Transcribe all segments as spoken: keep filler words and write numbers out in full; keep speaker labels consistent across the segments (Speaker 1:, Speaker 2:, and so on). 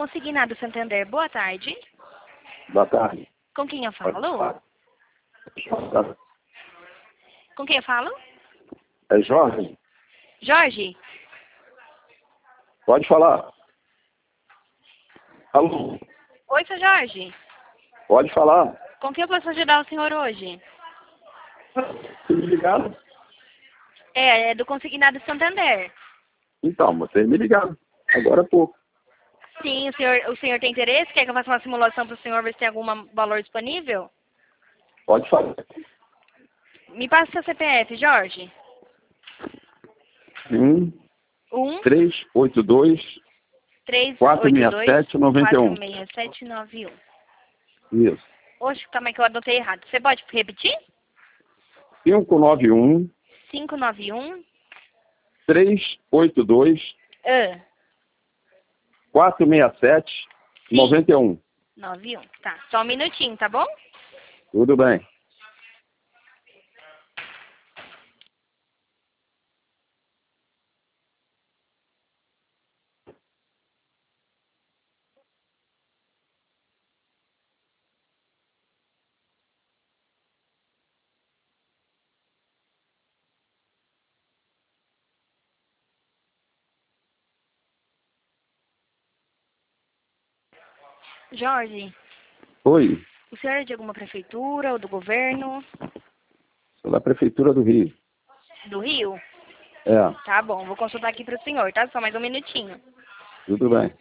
Speaker 1: Consignado Santander, boa tarde.
Speaker 2: Boa tarde.
Speaker 1: Com quem eu falo? Com quem eu falo?
Speaker 2: É Jorge?
Speaker 1: Jorge?
Speaker 2: Pode falar. Alô?
Speaker 1: Oi, seu Jorge.
Speaker 2: Pode falar.
Speaker 1: Com quem eu posso ajudar o senhor hoje?
Speaker 2: Vocês me ligaram?
Speaker 1: É, é do Consignado Santander.
Speaker 2: Então, vocês me ligaram. Agora há pouco.
Speaker 1: Sim, o senhor, o senhor tem interesse? Quer que eu faça uma simulação para o senhor ver se tem algum valor disponível?
Speaker 2: Pode falar.
Speaker 1: Me passa seu C P F, Jorge.
Speaker 2: Um,
Speaker 1: Um,
Speaker 2: três, oito, dois,
Speaker 1: três,
Speaker 2: quatro,
Speaker 1: oito,
Speaker 2: seis,
Speaker 1: dois,
Speaker 2: sete, noventa e um.
Speaker 1: quatro, seis, sete, nove, um.
Speaker 2: Isso.
Speaker 1: Oxe, calma aí que eu anotei errado. Você pode repetir?
Speaker 2: cinco, nove, um,
Speaker 1: cinco nove um.
Speaker 2: três, oito, dois,
Speaker 1: Ah,
Speaker 2: quatro, seis, sete,
Speaker 1: sim.
Speaker 2: noventa e um.
Speaker 1: nove um. Tá, só um minutinho, tá bom?
Speaker 2: Tudo bem.
Speaker 1: Jorge,
Speaker 2: Oi,
Speaker 1: o senhor é de alguma prefeitura ou do governo?
Speaker 2: sou da Prefeitura do Rio.
Speaker 1: Do Rio?
Speaker 2: É,
Speaker 1: Tá bom, vou consultar aqui pro senhor, tá? Só mais um minutinho.
Speaker 2: tudo bem.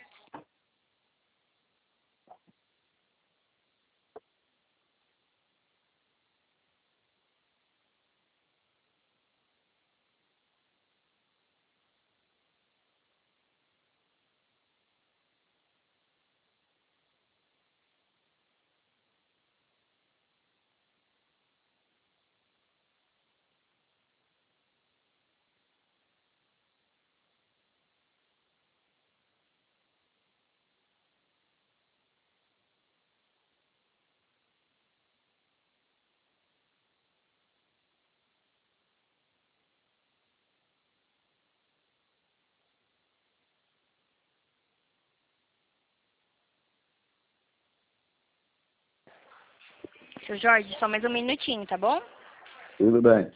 Speaker 1: Seu Jorge, só mais um minutinho, tá bom?
Speaker 2: Tudo bem.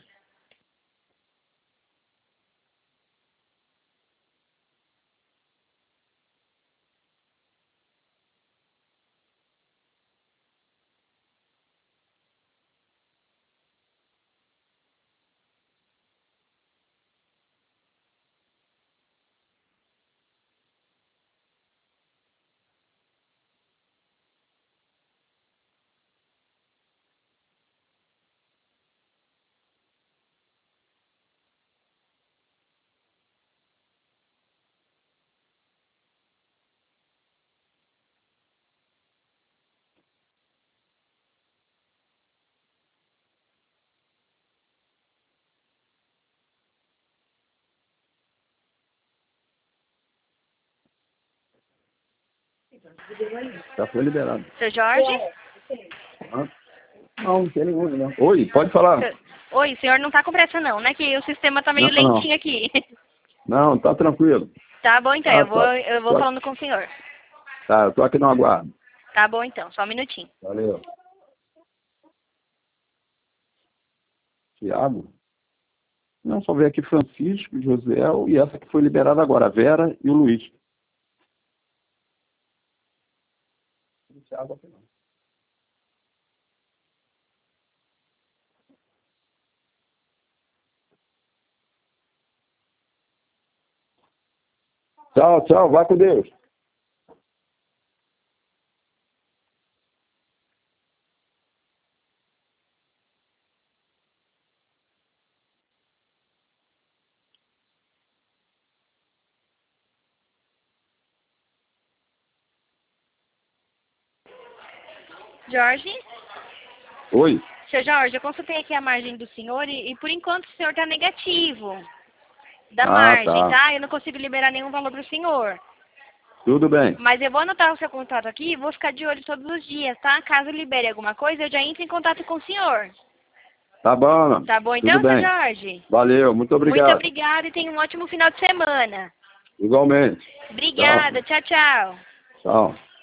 Speaker 2: Já foi liberado.
Speaker 1: Seu Jorge?
Speaker 2: Hã? Não, não tem nenhum, não. Oi, pode falar.
Speaker 1: Seu- Oi, o senhor não tá com pressa não, né? Que o sistema tá meio
Speaker 2: Não, não.
Speaker 1: lentinho aqui.
Speaker 2: Não, tá tranquilo.
Speaker 1: Tá bom então,
Speaker 2: Ah,
Speaker 1: eu vou,
Speaker 2: tá.
Speaker 1: eu vou
Speaker 2: Tá.
Speaker 1: falando com o senhor.
Speaker 2: Tá, eu tô aqui no aguardo.
Speaker 1: Tá bom então, só um minutinho.
Speaker 2: Valeu. Tiago? Não, só veio aqui Francisco, José e essa que foi liberada agora, a Vera e o Luiz. Tiago aqui não. Tchau, tchau, vai com Deus.
Speaker 1: Jorge?
Speaker 2: Oi.
Speaker 1: Seu Jorge, eu consultei aqui a margem do senhor e, e por enquanto o senhor tá negativo da
Speaker 2: Ah,
Speaker 1: margem,
Speaker 2: tá.
Speaker 1: tá? Eu não consigo liberar nenhum valor pro senhor.
Speaker 2: Tudo bem.
Speaker 1: Mas eu vou anotar o seu contato aqui e vou ficar de olho todos os dias, tá? Caso libere alguma coisa, eu já entro em contato com o senhor.
Speaker 2: Tá bom.
Speaker 1: Tá bom
Speaker 2: Tudo
Speaker 1: então, seu
Speaker 2: bem.
Speaker 1: Jorge?
Speaker 2: Valeu, muito obrigado.
Speaker 1: Muito obrigada e tenha um ótimo final de semana.
Speaker 2: Igualmente.
Speaker 1: Obrigada, tchau, tchau.
Speaker 2: Tchau.